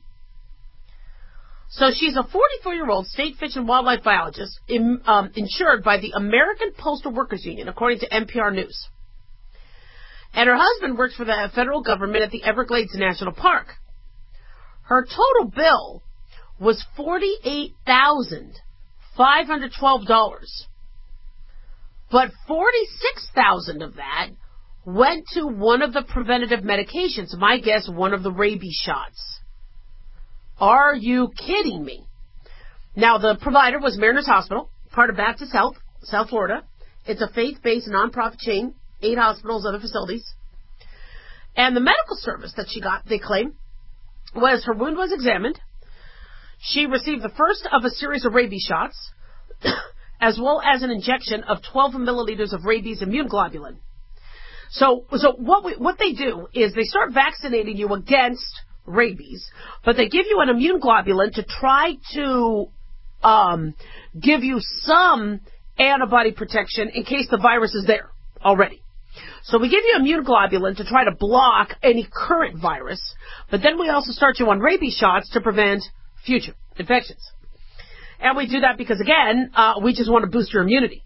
So she's a forty-four-year-old state fish and wildlife biologist in, um, insured by the American Postal Workers Union, according to N P R News. And her husband works for the federal government at the Everglades National Park. Her total bill was forty-eight thousand five hundred twelve dollars. But forty-six thousand dollars of that went to one of the preventative medications. My guess, one of the rabies shots. Are you kidding me? Now, the provider was Mariners Hospital, part of Baptist Health, South Florida. It's a faith-based nonprofit chain, eight hospitals, other facilities. And the medical service that she got, they claim, was her wound was examined. She received the first of a series of rabies shots, as well as an injection of twelve milliliters of rabies immune globulin. So, so what we, what they do is they start vaccinating you against rabies, but they give you an immune globulin to try to um, give you some antibody protection in case the virus is there already. So we give you immune globulin to try to block any current virus, but then we also start you on rabies shots to prevent future infections. And we do that because, again, uh, we just want to boost your immunity.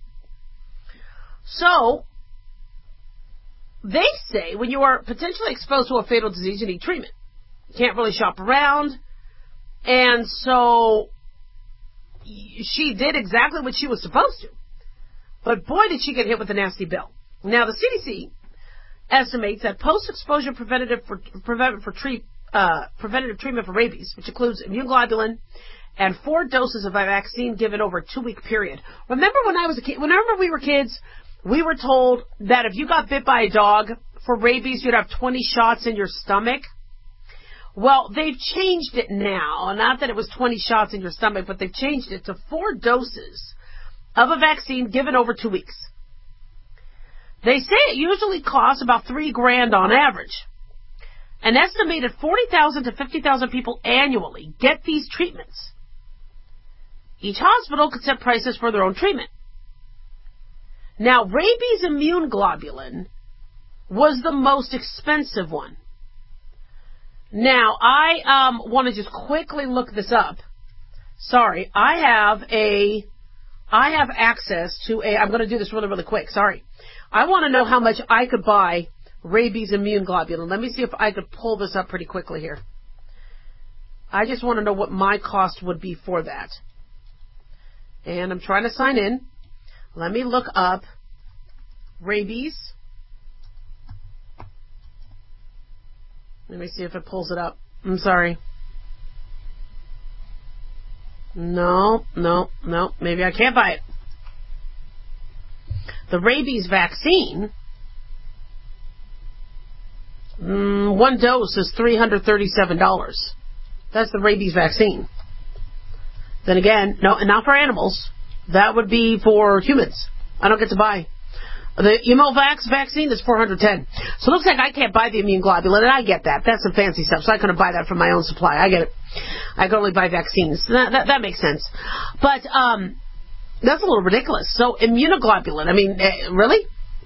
So they say when you are potentially exposed to a fatal disease, you need treatment. You can't really shop around. And so she did exactly what she was supposed to. But boy, did she get hit with a nasty bill. Now, the C D C estimates that post-exposure preventative for, preventative, for treat, uh, preventative treatment for rabies, which includes immune globulin and four doses of a vaccine given over a two-week period. Remember when I was a kid, whenever we were kids, we were told that if you got bit by a dog for rabies, you'd have twenty shots in your stomach. Well, they've changed it now. Not that it was twenty shots in your stomach, but they've changed it to four doses of a vaccine given over two weeks. They say it usually costs about three grand on average. An estimated forty thousand to fifty thousand people annually get these treatments. Each hospital could set prices for their own treatment. Now, rabies immune globulin was the most expensive one. Now, I um, want to just quickly look this up. Sorry, I have a, I have access to a, I'm going to do this really, really quick. Sorry. I want to know how much I could buy rabies immune globulin. Let me see if I could pull this up pretty quickly here. I just want to know what my cost would be for that. And I'm trying to sign in. Let me look up rabies. Let me see if it pulls it up. I'm sorry. No, no, no. Maybe I can't buy it. The rabies vaccine, mm, one dose is three hundred thirty-seven dollars. That's the rabies vaccine. Then again, no, not for animals. That would be for humans. I don't get to buy. The Immunovax vaccine is four hundred ten dollars. So it looks like I can't buy the immune globulin, and I get that. That's some fancy stuff, so I couldn't buy that from my own supply. I get it. I can only buy vaccines. That, that, that makes sense. But um, that's a little ridiculous. So immunoglobulin, I mean, uh, really?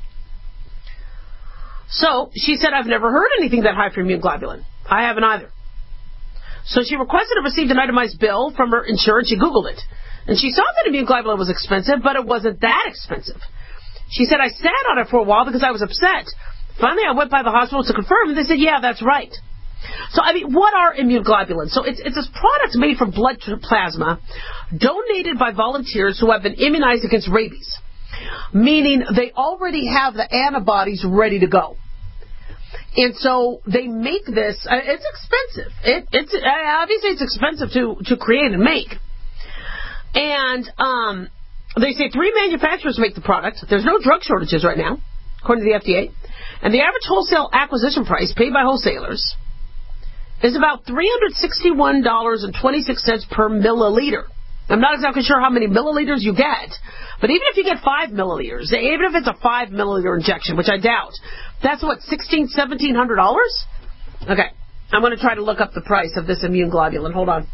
So she said, I've never heard anything that high for immunoglobulin. I haven't either. So she requested and received an itemized bill from her insurance. She Googled it. And she saw that immunoglobulin was expensive, but it wasn't that expensive. She said, I sat on it for a while because I was upset. Finally, I went by the hospital to confirm, and they said, yeah, that's right. So, I mean, what are immunoglobulins? So it's, it's this product made from blood plasma donated by volunteers who have been immunized against rabies, meaning they already have the antibodies ready to go. And so they make this, uh, it's expensive. It, it's uh, obviously it's expensive to, to create and make. And um, they say three manufacturers make the product. There's no drug shortages right now, according to the F D A. And the average wholesale acquisition price paid by wholesalers is about three hundred sixty-one dollars and twenty-six cents per milliliter. I'm not exactly sure how many milliliters you get, but even if you get five milliliters, even if it's a five milliliter injection, which I doubt, that's what, sixteen, seventeen hundred dollars? Okay, I'm going to try to look up the price of this immune globulin. Hold on.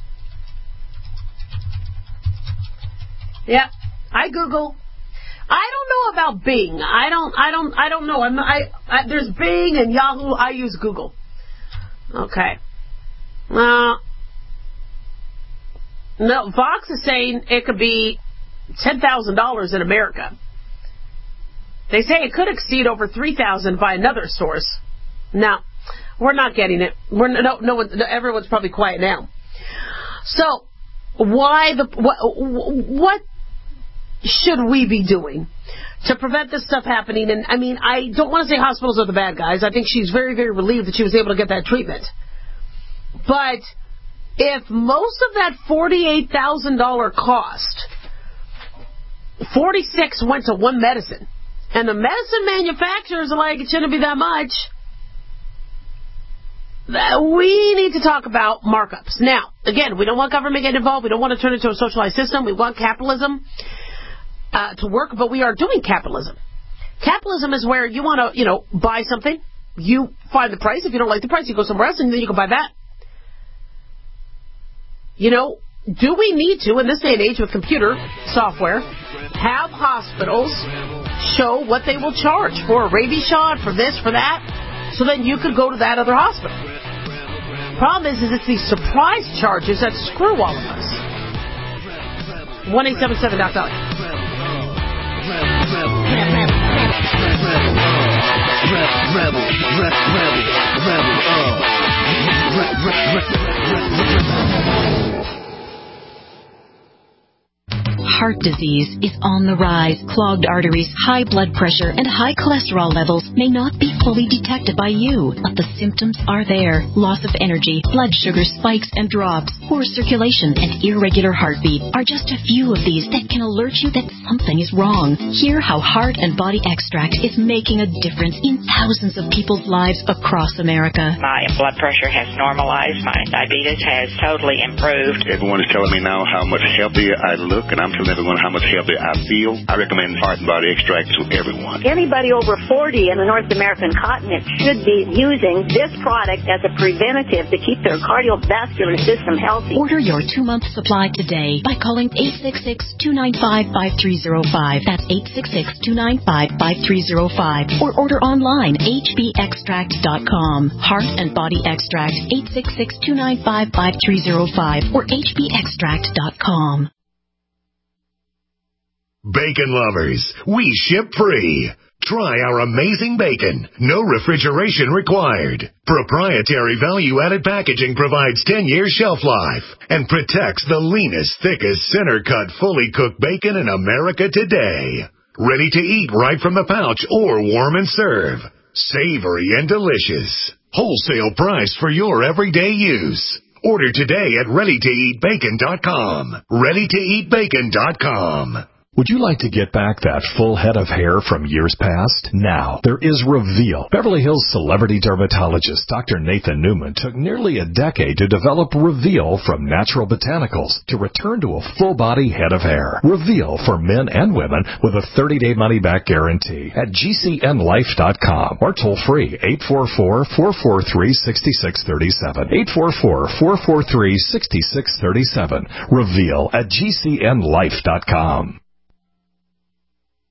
Yeah, I Google. I don't know about Bing. I don't. I don't. I don't know. I'm. I, I there's Bing and Yahoo. I use Google. Okay. Uh, no, Vox is saying it could be ten thousand dollars in America. They say it could exceed over three thousand by another source. No, we're not getting it. We're no. No one. Everyone's probably quiet now. So why the what? What should we be doing to prevent this stuff happening? And I mean, I don't want to say hospitals are the bad guys. I think she's very, very relieved that she was able to get that treatment. But if most of that forty-eight thousand dollars cost, forty-six went to one medicine, and the medicine manufacturers are like, it shouldn't be that much, we need to talk about markups. Now, again, we don't want government getting involved. We don't want to turn it into a socialized system. We want capitalism Uh, to work, but we are doing capitalism. Capitalism is where you want to, you know, buy something, you find the price. If you don't like the price, you go somewhere else, and then you can buy that. You know, do we need to, in this day and age with computer software, have hospitals show what they will charge for a rabies shot, for this, for that, so then you could go to that other hospital? Problem is, is it's these surprise charges that screw all of us. one eight seven seven doc Dolly. Heart disease is on the rise. Clogged arteries, high blood pressure, and high cholesterol levels may not be fully detected by you, but the symptoms are there. Loss of energy, blood sugar spikes and drops, poor circulation, and irregular heartbeat are just a few of these that can alert you that something is wrong. Hear how Heart and Body Extract is making a difference in thousands of people's lives across America. My blood pressure has normalized. My diabetes has totally improved. Everyone is telling me now how much healthier I look, and I'm telling everyone how much healthier I feel. I recommend Heart and Body Extract to everyone. Anybody over forty in the North American continent should be using this product as a preventative to keep their cardiovascular system healthy. Order your two-month supply today by calling eight six six, two nine five, five three zero five. That's eight six six, two nine five, five three zero five. Or order online, h b extract dot com. Heart and Body Extract, eight six six, two nine five, five three zero five or h b extract dot com. Bacon lovers, we ship free. Try our amazing bacon. No refrigeration required. Proprietary value-added packaging provides ten years shelf life and protects the leanest, thickest, center-cut, fully cooked bacon in America today. Ready to eat right from the pouch or warm and serve. Savory and delicious. Wholesale price for your everyday use. Order today at ready to eat bacon dot com. ready to eat bacon dot com. Would you like to get back that full head of hair from years past? Now, there is Reveal. Beverly Hills celebrity dermatologist Doctor Nathan Newman took nearly a decade to develop Reveal from natural botanicals to return to a full-body head of hair. Reveal for men and women with a thirty-day money-back guarantee at G C N life dot com or toll-free eight four four, four four three, six six three seven. eight four four, four four three, six six three seven. Reveal at G C N life dot com.